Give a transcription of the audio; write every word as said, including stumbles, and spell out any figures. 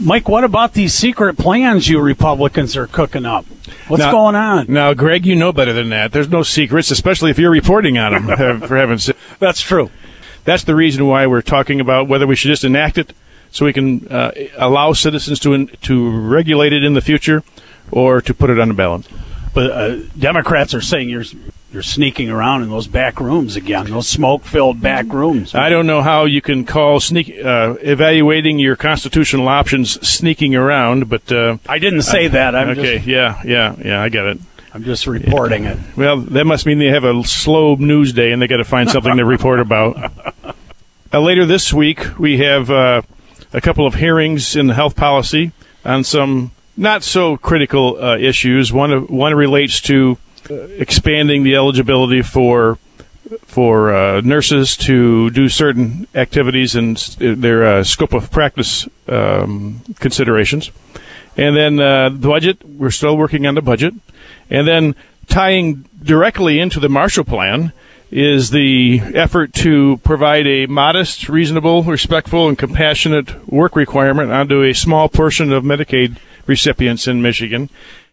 Mike, what about these secret plans you Republicans are cooking up? What's now, going on? Now, Greg, you know better than that. There's no secrets, especially if you're reporting on them, for heaven's sake. That's true. That's the reason why we're talking about whether we should just enact it so we can uh, allow citizens to in, to regulate it in the future or to put it on the ballot. But uh, Democrats are saying you're you're sneaking around in those back rooms again, those smoke-filled back rooms. I don't know how you can call sneak uh, evaluating your constitutional options sneaking around, but uh, I didn't say uh, that. I'm okay. Just, yeah, yeah, yeah. I get it. I'm just reporting yeah. it. Well, that must mean they have a slow news day and they got to find something to report about. Uh, later this week, we have uh, a couple of hearings in the health policy on some not so critical uh, issues. One one relates to uh, expanding the eligibility for for uh, nurses to do certain activities and their uh, scope of practice um, considerations. And then uh, the budget, we're still working on the budget. And then tying directly into the Marshall Plan is the effort to provide a modest, reasonable, respectful, and compassionate work requirement onto a small portion of Medicaid recipients in Michigan.